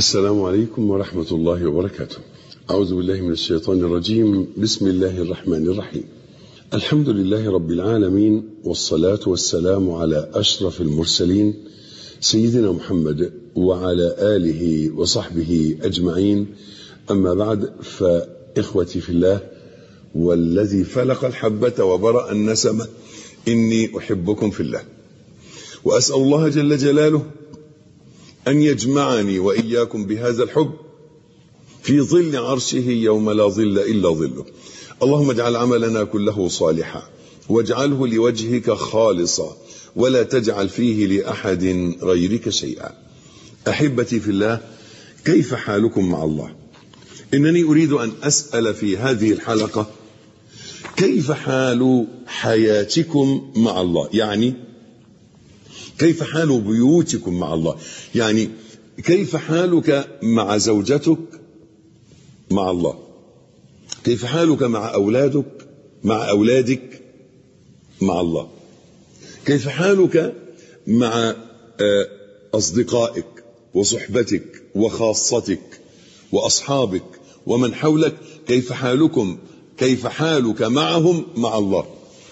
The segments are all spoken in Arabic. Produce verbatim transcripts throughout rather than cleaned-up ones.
السلام عليكم ورحمة الله وبركاته. أعوذ بالله من الشيطان الرجيم. بسم الله الرحمن الرحيم. الحمد لله رب العالمين، والصلاة والسلام على أشرف المرسلين سيدنا محمد وعلى آله وصحبه أجمعين. أما بعد، فإخوتي في الله والذي فلق الحبة وبرأ النسمة، إني أحبكم في الله، وأسأل الله جل جلاله أن يجمعني وإياكم بهذا الحب في ظل عرشه يوم لا ظل إلا ظله. اللهم اجعل عملنا كله صالحا، واجعله لوجهك خالصا، ولا تجعل فيه لأحد غيرك شيئا. أحبتي في الله، كيف حالكم مع الله؟ إنني أريد أن أسأل في هذه الحلقة كيف حال حياتكم مع الله، يعني كيف حال بيوتكم مع الله، يعني كيف حالك مع زوجتك مع الله، كيف حالك مع أولادك مع أولادك مع الله، كيف حالك مع أصدقائك وصحبتك وخاصتك وأصحابك ومن حولك، كيف حالكم كيف حالك معهم مع الله،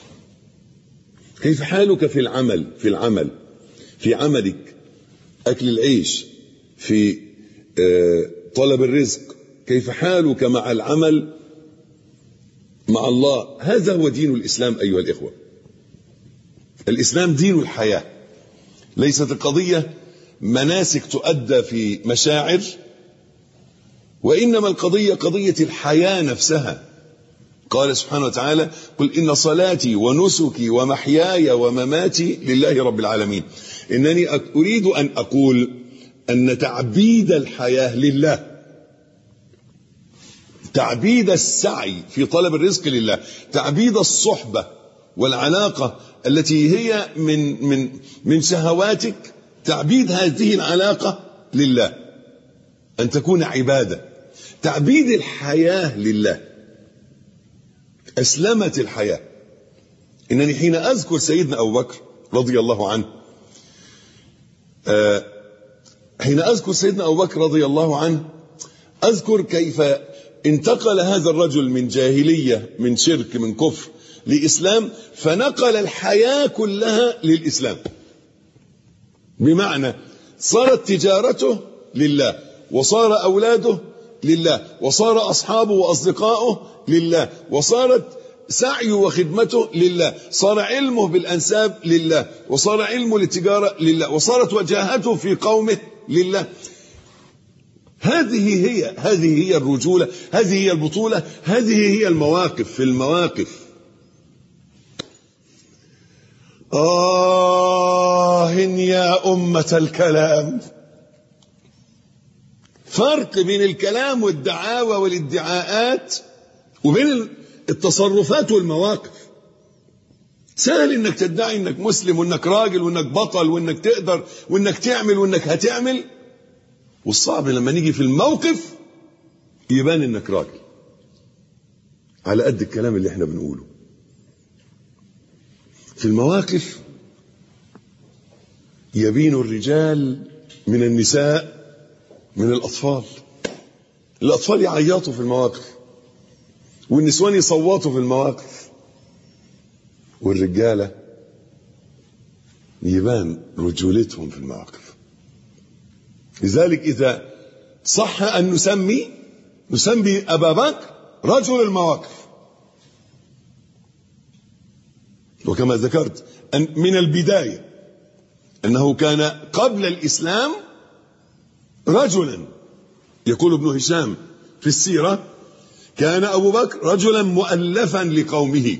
كيف حالك في العمل في العمل في عملك، أكل العيش، في طلب الرزق، كيف حالك مع العمل مع الله. هذا هو دين الإسلام أيها الإخوة. الإسلام دين الحياة، ليست القضية مناسك تؤدى في مشاعر، وإنما القضية قضية الحياة نفسها. قال سبحانه وتعالى: قل إن صلاتي ونسكي ومحياي ومماتي لله رب العالمين. إنني أريد أن أقول أن تعبيد الحياة لله، تعبيد السعي في طلب الرزق لله، تعبيد الصحبة والعلاقة التي هي من من من شهواتك، تعبيد هذه العلاقة لله، أن تكون عبادة. تعبيد الحياة لله، أسلمت الحياة. إنني حين أذكر سيدنا أبو بكر رضي الله عنه، آه حين أذكر سيدنا أبو بكر رضي الله عنه أذكر كيف انتقل هذا الرجل من جاهلية، من شرك، من كفر، لإسلام، فنقل الحياة كلها للإسلام. بمعنى صارت تجارته لله، وصار أولاده لله، وصار أصحابه وأصدقائه لله، وصارت سعيه وخدمته لله، صار علمه بالأنساب لله، وصار علمه للتجارة لله، وصارت وجاهته في قومه لله. هذه هي هذه هي الرجولة، هذه هي البطولة، هذه هي المواقف. في المواقف آه يا أمة الكلام، فرق بين الكلام والدعاوى والادعاءات وبين التصرفات والمواقف. سهل انك تدعي انك مسلم وانك راجل وانك بطل وانك تقدر وانك تعمل وانك هتعمل، والصعب لما نيجي في الموقف يبان انك راجل على قد الكلام اللي احنا بنقوله. في المواقف يبين الرجال من النساء من الأطفال. الأطفال يعيطوا في المواقف، والنسوان يصوتوا في المواقف، والرجالة يبان رجولتهم في المواقف. لذلك إذا صح أن نسمي نسمي أبا بكر رجل المواقف. وكما ذكرت أن من البداية أنه كان قبل الإسلام رجلا. يقول ابن هشام في السيرة: كان أبو بكر رجلا مؤلفا لقومه،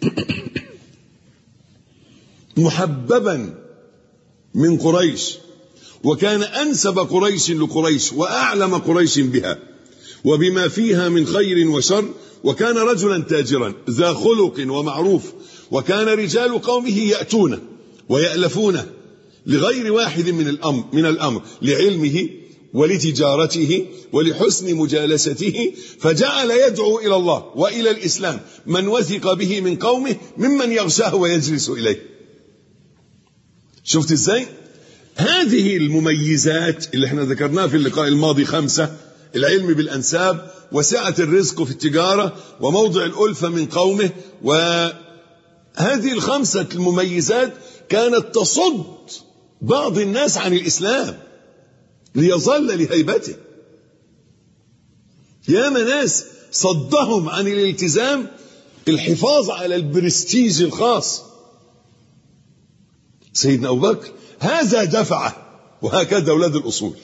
محببا من قريش، وكان أنسب قريش لقريش وأعلم قريش بها وبما فيها من خير وشر، وكان رجلا تاجرا ذا خلق ومعروف، وكان رجال قومه يأتونه ويألفونه لغير واحد من الأمر, من الأمر لعلمه ولتجارته ولحسن مجالسته، فجعل يدعو إلى الله وإلى الإسلام من وثق به من قومه ممن يغشاه ويجلس إليه. شفت إزاي؟ هذه المميزات اللي احنا ذكرناها في اللقاء الماضي خمسة: العلم بالأنساب، وسعة الرزق في التجارة، وموضع الألفة من قومه. وهذه الخمسة المميزات كانت تصد بعض الناس عن الإسلام ليظل لهيبته. ياما ناس صدهم عن الالتزام الحفاظ على البرستيج الخاص. سيدنا أبو بكر هذا دفعه، وهكذا أولاد الأصول.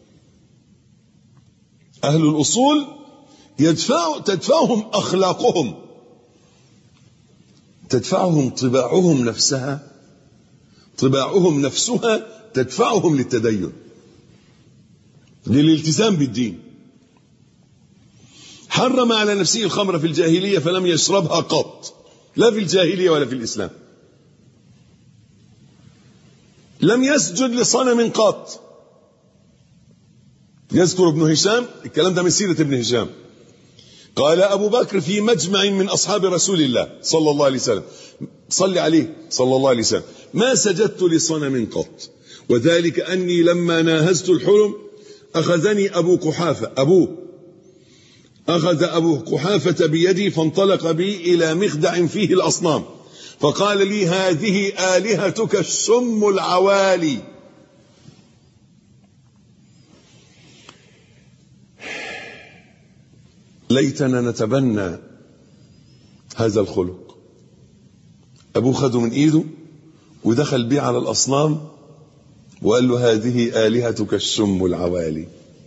أهل الأصول يدفع تدفعهم أخلاقهم، تدفعهم طباعهم نفسها طباعهم نفسها تدفعهم للتدين، للالتزام بالدين. حرم على نفسه الخمر في الجاهلية فلم يشربها قط، لا في الجاهلية ولا في الإسلام. لم يسجد لصنم قط. يذكر ابن هشام الكلام ده من سيرة ابن هشام. قال أبو بكر في مجمع من أصحاب رسول الله صلى الله عليه وسلم، صلي عليه صلى الله عليه وسلم: ما سجدت لصنم قط، وذلك أني لما ناهزت الحرم أخذني أبو قحافة أبوه أخذ أبو قحافة بيدي فانطلق بي إلى مخدع فيه الأصنام، فقال لي: هذه آلهتك السم العوالي. ليتنا نتبنى هذا الخلق. أبوه خده من إيده ودخل بيه على الأصنام وقال له: هذه آلهتك السم العوالي.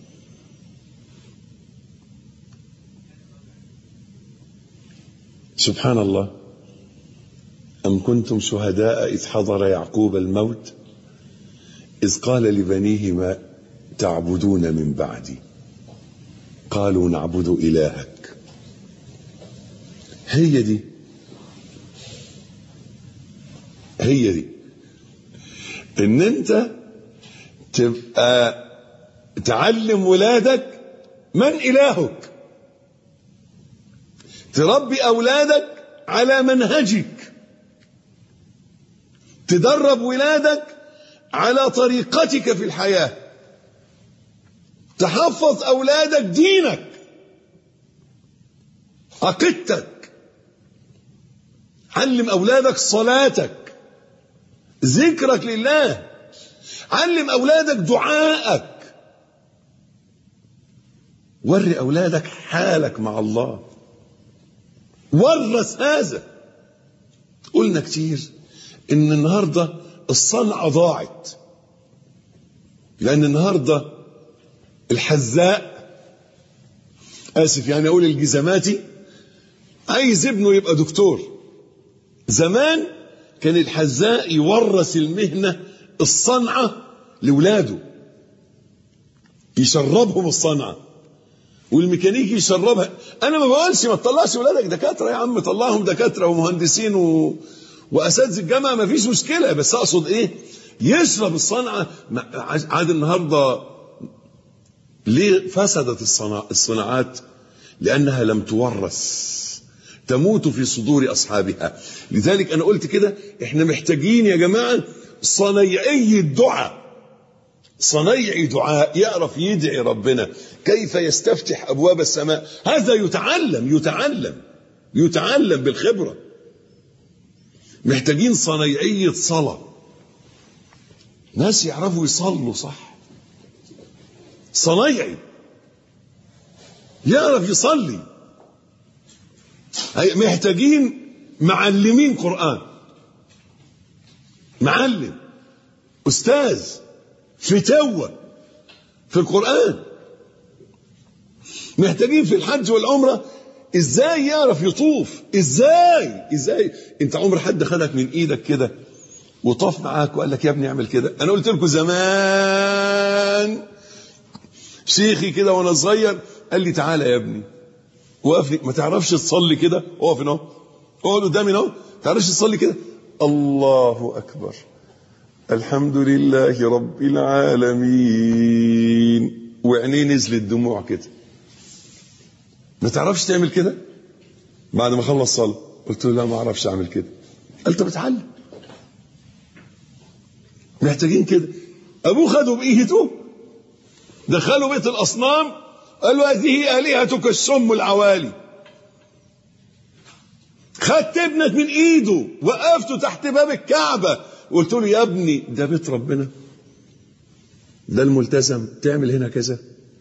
سبحان الله. أم كنتم شهداء إذ حضر يعقوب الموت إذ قال لبنيه: ما تعبدون من بعدي؟ قالوا: نعبد إلهك. هي دي هي دي ان انت تبقى تعلم ولادك من إلهك، تربي أولادك على منهجك، تدرب ولادك على طريقتك في الحياة، تحفظ أولادك دينك، عقيدتك، علم أولادك صلاتك، ذكرك لله، علم أولادك دعائك، وري أولادك حالك مع الله، ورث هذا. قلنا كتير إن النهاردة الصنعة ضاعت، لأن النهاردة الحذاء، آسف يعني أقول الجزماتي، عايز ابنه يبقى دكتور. زمان كان الحذاء يورث المهنة الصنعة لولاده، يشربهم الصنعة، والميكانيكي يشربها. أنا ما بقولش ما تطلعش ولادك دكاترة يا عم، طلعهم دكاترة ومهندسين و... وأساتذة الجامعة، ما فيش مشكلة، بس أقصد إيه؟ يشرب الصنعة. عاد النهاردة ليه فسدت الصناعات؟ لأنها لم تورث، تموت في صدور أصحابها. لذلك أنا قلت كده، إحنا محتاجين يا جماعة صنيعي الدعاء، صنيعي دعاء يعرف يدعي ربنا، كيف يستفتح أبواب السماء. هذا يتعلم يتعلم يتعلم بالخبرة. محتاجين صنيعية صلاة، ناس يعرفوا يصلوا صح، صنيعي يعرف يصلي. محتاجين معلمين قرآن، معلم أستاذ فتوة في القرآن. محتاجين في الحج والعمرة ازاي يعرف يطوف، ازاي ازاي انت عمر حد خدك من ايدك كده وطاف معاك وقال لك يا ابني اعمل كده؟ انا قلت لكم زمان شيخي كده وانا صغير قال لي تعالى يا ابني وقف لي، ما تعرفش تصلي كده؟ اقف هنا اقعد قدامي اهو، ما تعرفش تصلي كده؟ الله اكبر، الحمد لله رب العالمين، وعينيه نزلت دموع كده. ما تعرفش تعمل كده؟ بعد ما خلص صلاة قلت له لا ما اعرفش اعمل كده. قال طب اتعلم. محتاجين كده. أبوه خده بإيده دخله بيت الأصنام، قال له هذه آلهتك السم العوالي. خدت ابنك من إيده وقفته تحت باب الكعبة وقلت له يا ابني ده بيت ربنا، ده الملتزم، تعمل هنا كذا.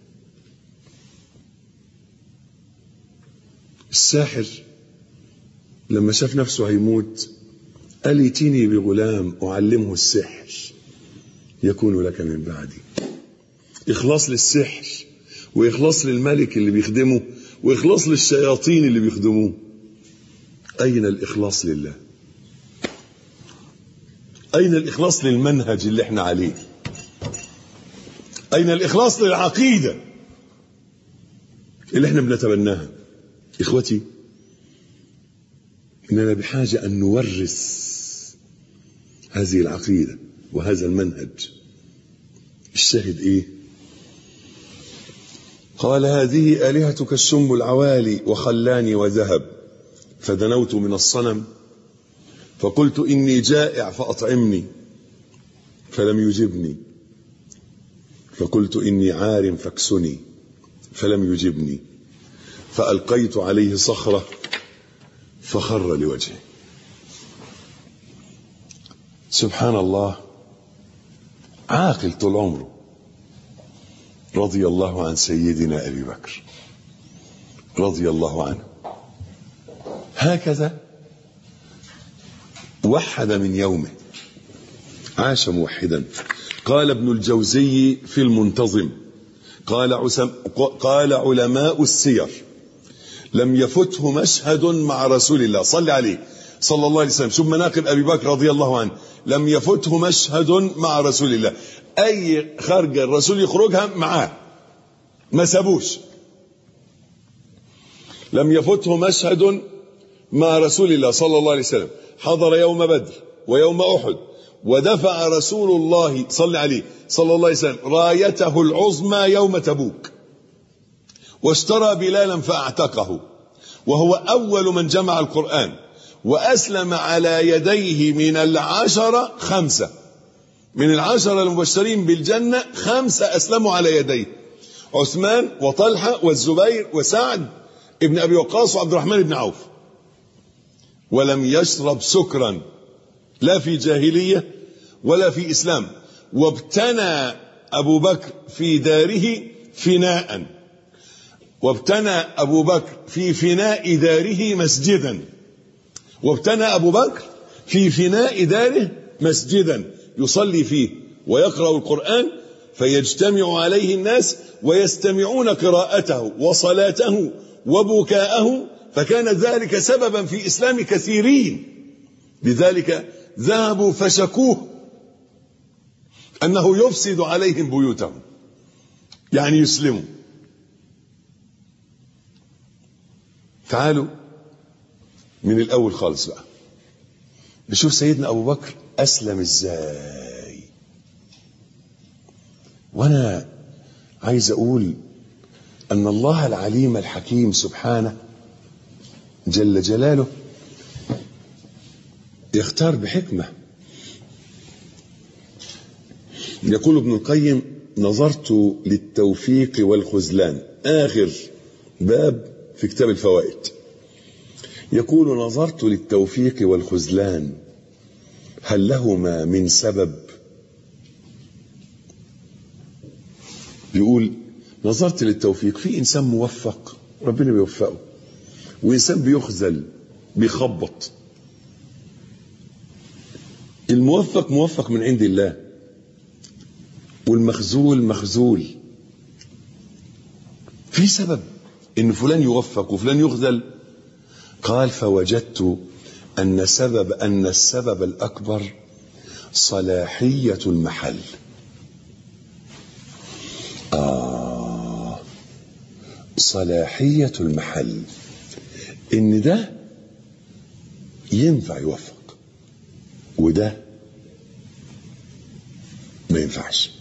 الساحر لما شاف نفسه هيموت قال ائتني بغلام أعلمه السحر يكون لك من بعدي. إخلاص للسحر وإخلاص للملك اللي بيخدمه وإخلاص للشياطين اللي بيخدموه. أين الإخلاص لله؟ أين الإخلاص للمنهج اللي احنا عليه؟ أين الإخلاص للعقيدة اللي احنا بنتبناها؟ إخوتي، إننا بحاجة أن نورث هذه العقيدة وهذا المنهج. الشاهد إيه؟ قال هذه آلهتك السم العوالي وخلاني وذهب، فدنوت من الصنم فقلت إني جائع فأطعمني، فلم يجبني، فقلت إني عار فاكسني، فلم يجبني، فألقيت عليه صخرة فخر لوجهه. سبحان الله، عاقل طول عمره، رضي الله عن سيدنا أبي بكر رضي الله عنه. هكذا وحد من يومه، عاش موحدا. قال ابن الجوزي في المنتظم، قال, عسم قال علماء السير لم يفته مشهد مع رسول الله صلى عليه صلى الله عليه وسلم. شوف مناقب أبي بكر رضي الله عنه، لم يفته مشهد مع رسول الله، أي خرجة الرسول يخرجها معاه ما سابوش. لم يفته مشهد مع رسول الله صلى الله عليه وسلم. حضر يوم بدر ويوم أحد، ودفع رسول الله صلى عليه صلى الله عليه وسلم رايته العظمى يوم تبوك، واشترى بلالا فأعتقه، وهو أول من جمع القرآن، وأسلم على يديه من العشرة خمسة، من العشرة المبشرين بالجنة خمسة أسلموا على يديه: عثمان وطلحة والزبير وسعد ابن أبي وقاص وعبد الرحمن بن عوف. ولم يشرب سكرا لا في جاهلية ولا في إسلام. وابتنى أبو بكر في داره فناء، وابتنى أبو بكر في فناء داره مسجدا، وابتنى أبو بكر في فناء داره مسجدا يصلي فيه ويقرأ القرآن، فيجتمع عليه الناس ويستمعون قراءته وصلاته وبكاءه، فكان ذلك سببا في إسلام كثيرين. لذلك ذهبوا فشكوه أنه يفسد عليهم بيوتهم، يعني يسلموا. تعالوا من الأول خالص بقى نشوف سيدنا أبو بكر أسلم إزاي. وأنا عايز أقول أن الله العليم الحكيم سبحانه جل جلاله يختار بحكمة. يقول ابن القيم: نظرت للتوفيق والخذلان، آخر باب في كتاب الفوائد، يقول: نظرت للتوفيق والخذلان هل لهما من سبب؟ يقول نظرت للتوفيق، في إنسان موفق ربنا بيوفقه، وإنسان بيخذل بيخبط. الموفق موفق من عند الله، والمخذول مخذول. في سبب إن فلان يوفق وفلان يخذل. قال: فوجدت أن سبب أن السبب الأكبر صلاحية المحل. آه صلاحية المحل، إن ده ينفع يوفق وده ما ينفعش.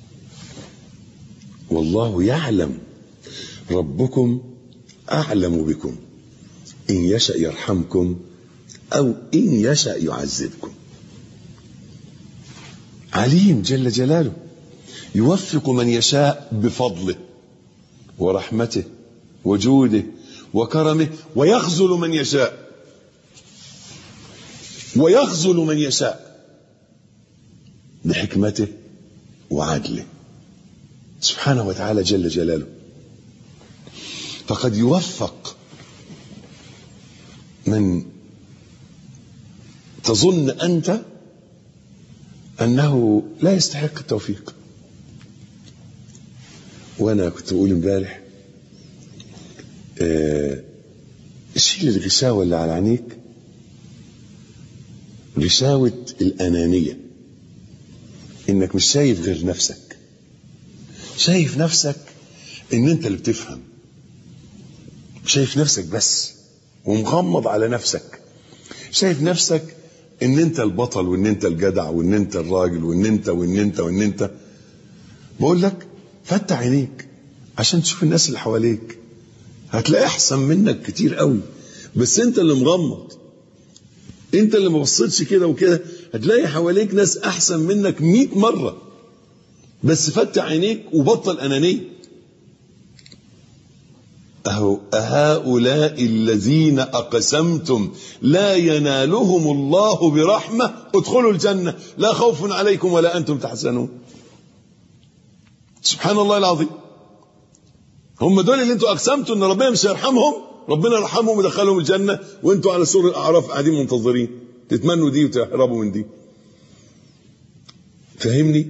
والله يعلم، ربكم أعلم بكم، إن يشأ يرحمكم أو إن يشأ يعذبكم. عليم جل جلاله. يوفق من يشاء بفضله ورحمته وجوده وكرمه، ويخذل من يشاء ويخذل من يشاء بحكمته وعدله سبحانه وتعالى جل جلاله. فقد يوفق من تظن أنت أنه لا يستحق التوفيق. وأنا كنت أقول امبارح آه شيل الغشاوة اللي على عينيك، غشاوة الأنانية، إنك مش شايف غير نفسك، شايف نفسك إن أنت اللي بتفهم، شايف نفسك بس ومغمض على نفسك، شايف نفسك إن أنت البطل وإن أنت الجدع وإن أنت الراجل وإن أنت وإن أنت وإن أنت. بقول لك فتح عينيك عشان تشوف الناس اللي حواليك، هتلاقي أحسن منك كتير قوي، بس أنت اللي مغمض، أنت اللي ما بصيتش كده وكده. هتلاقي حواليك ناس أحسن منك مئة مرة، بس فتح عينيك وبطل أنانية. أهو أهؤلاء الذين أقسمتم لا ينالهم الله برحمة ادخلوا الجنة لا خوف عليكم ولا أنتم تحزنون. سبحان الله العظيم. هم دول اللي انتوا أقسمتوا ان ربنا مش هيرحمهم، ربنا رحمهم ودخلهم الجنة، وانتوا على سور الأعراف قاعدين منتظرين تتمنوا دي وتهربوا من دي. فهمني؟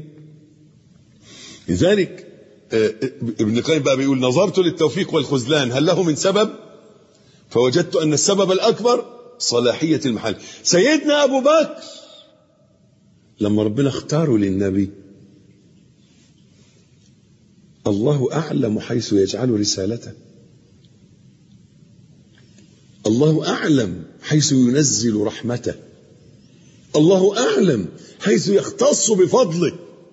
لذلك ابن القيم بقى بيقول نظرت للتوفيق والخذلان هل له من سبب، فوجدت أن السبب الأكبر صلاحية المحل. سيدنا أبو بكر لما ربنا اختاره للنبي، الله أعلم حيث يجعل رسالته، الله أعلم حيث ينزل رحمته، الله أعلم حيث يختص بفضله.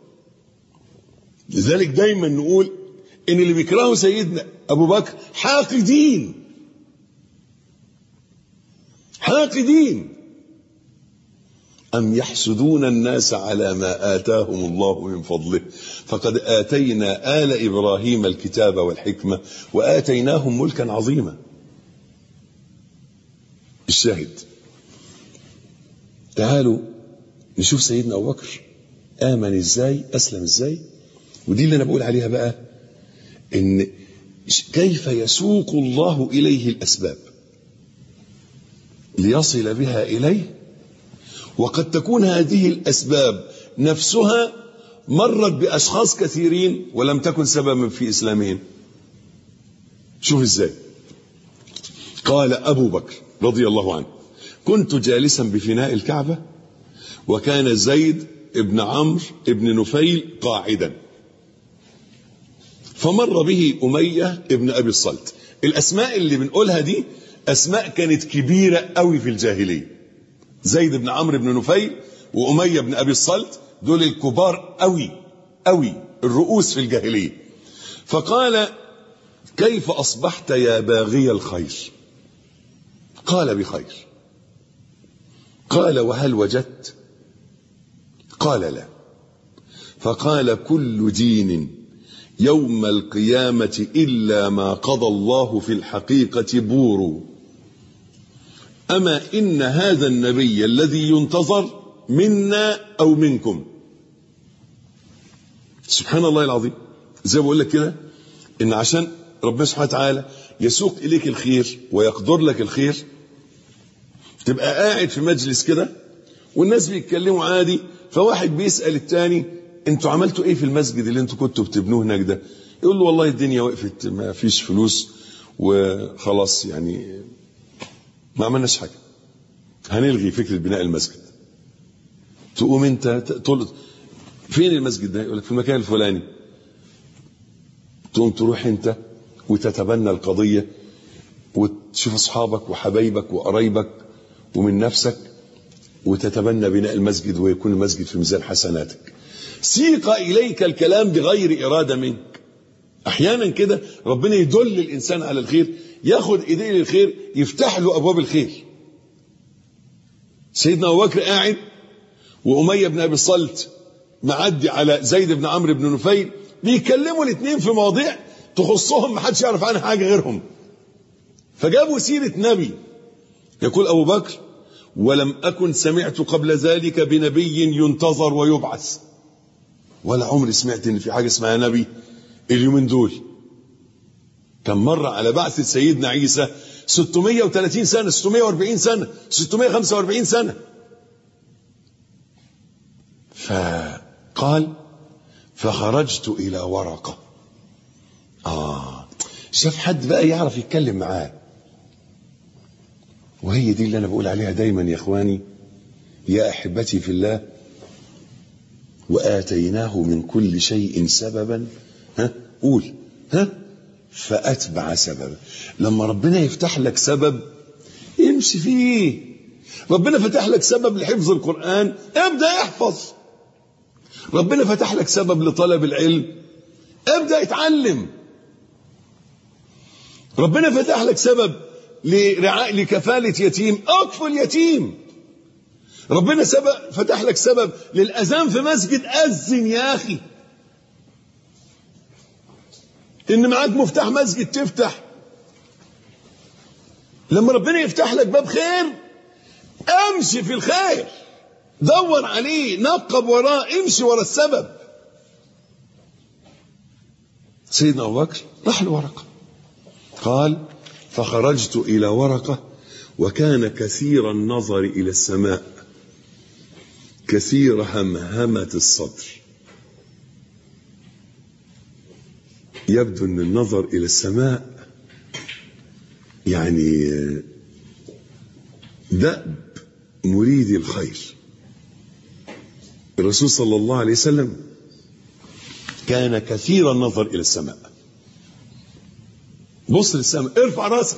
لذلك دايما نقول إن اللي بيكرهوا سيدنا أبو بكر حاقدين حاقدين أم يحسدون الناس على ما آتاهم الله من فضله فقد آتينا آل إبراهيم الكتاب والحكمة وآتيناهم ملكا عظيما. الشاهد، تعالوا نشوف سيدنا أبو بكر آمن إزاي، أسلم إزاي. ودي اللي أنا بقول عليها بقى، إن كيف يسوق الله إليه الأسباب ليصل بها إليه، وقد تكون هذه الأسباب نفسها مرت بأشخاص كثيرين ولم تكن سببا في إسلامهم. شوف إزاي. قال أبو بكر رضي الله عنه كنت جالسا بفناء الكعبة وكان زيد ابن عمرو ابن نفيل قاعدا، فمر به أمية ابن أبي الصلت. الأسماء اللي بنقولها دي أسماء كانت كبيرة قوي في الجاهلية. زيد بن عمرو بن نفيل وأمية بن أبي الصلت دول الكبار قوي قوي، الرؤوس في الجاهلية. فقال كيف أصبحت يا باغي الخير؟ قال بخير. قال وهل وجدت؟ قال لا. فقال كل دين يوم القيامة إلا ما قضى الله في الحقيقة بور، أما إن هذا النبي الذي ينتظر منا أو منكم. سبحان الله العظيم. زي ما بقول لك كده، إن عشان ربنا سبحانه وتعالى يسوق إليك الخير ويقدر لك الخير، تبقى قاعد في مجلس كده والناس بيتكلموا عادي، فواحد بيسأل التاني انتوا عملتوا ايه في المسجد اللي انتوا كنتوا بتبنوه هناك ده؟ يقول له والله الدنيا وقفت، ما فيش فلوس وخلاص، يعني ما عملناش حاجة، هنلغي فكرة بناء المسجد. تقوم انت تقول فين المسجد ده؟ يقول لك في المكان الفلاني. تقوم تروح انت وتتبنى القضية وتشوف اصحابك وحبايبك وقرايبك ومن نفسك وتتبنى بناء المسجد، ويكون المسجد في ميزان حسناتك. سيق إليك الكلام بغير إرادة منك. أحيانا كده ربنا يدل الإنسان على الخير، ياخد إيديه للخير، يفتح له أبواب الخير. سيدنا أبو بكر قاعد وأمية بن أبي الصلت معدي على زيد بن عمرو بن نفيل، بيكلموا الاثنين في مواضيع تخصهم، ما حدش يعرف عنها حاجة غيرهم. فجابوا سيرة نبي. يقول أبو بكر: ولم أكن سمعت قبل ذلك بنبي ينتظر ويبعث. ولا عمري سمعت إن في حاجة اسمها نبي اليومين دول. كان مر على بعث سيدنا عيسى ستمائة وثلاثين سنة، ستمائة وأربعين سنة، ستمائة وخمسة وأربعين سنة. فقال: فخرجت إلى ورقة. آه شاف حد بقى يعرف يتكلم معاه. وهي دي اللي أنا بقول عليها دايما يا إخواني، يا أحبتي في الله: وآتيناه من كل شيء سببا. ها قول ها فأتبع سببا. لما ربنا يفتح لك سبب امشي فيه. ربنا فتح لك سبب لحفظ القرآن، ابدأ احفظ. ربنا فتح لك سبب لطلب العلم، ابدأ اتعلم. ربنا فتح لك سبب لرعاء لكفالة يتيم، اكفل يتيم. ربنا سبب فتح لك سبب للأذان في مسجد، أذن يا أخي. إن معاك مفتاح مسجد تفتح. لما ربنا يفتح لك باب خير امشي في الخير، دور عليه، نقب وراه، امشي ورا السبب. سيدنا أبو بكر راح لورقة، قال: فخرجت إلى ورقة وكان كثير النظر إلى السماء كثير همهمة الصدر. يبدو أن النظر إلى السماء يعني دأب مريد الخير. الرسول صلى الله عليه وسلم كان كثير النظر إلى السماء. بص للسماء، ارفع راسك.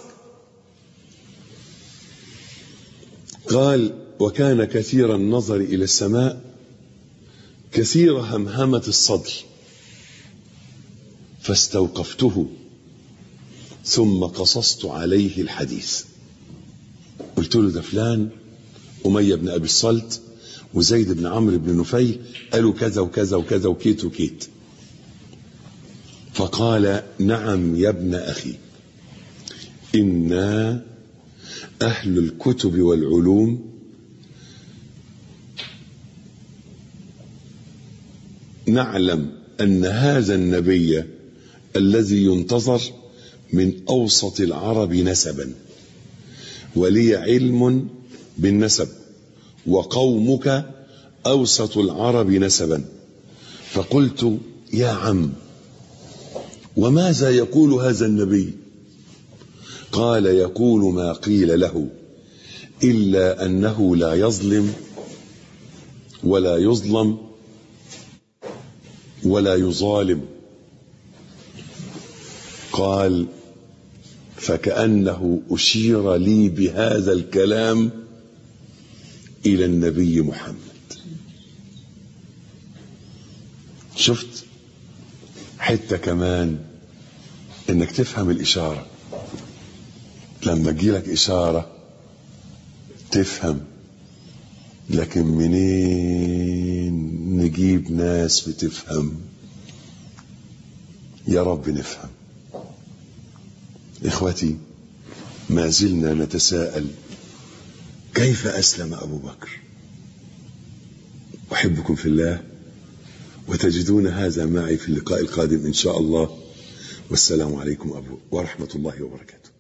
قال: وكان كثير النظر إلى السماء كثير همهمة الصدر، فاستوقفته ثم قصصت عليه الحديث. قلت له: ده فلان أمية بن أبي الصلت وزيد بن عمرو بن نفيل قالوا كذا وكذا وكذا وكيت وكيت. فقال: نعم يا ابن أخي، إنا أهل الكتب والعلوم نعلم أن هذا النبي الذي ينتظر من أوسط العرب نسبا، ولي علم بالنسب، وقومك أوسط العرب نسبا. فقلت: يا عم، وماذا يقول هذا النبي؟ قال: يقول ما قيل له، إلا أنه لا يظلم ولا يظلم ولا يظالم. قال: فكأنه أشير لي بهذا الكلام إلى النبي محمد. شفت حتة كمان إنك تفهم الإشارة. لما تجيلك إشارة تفهم، لكن منين نجيب ناس بتفهم؟ يا رب نفهم. إخوتي، ما زلنا نتساءل: كيف أسلم أبو بكر؟ أحبكم في الله، وتجدون هذا معي في اللقاء القادم إن شاء الله. والسلام عليكم ورحمة الله وبركاته.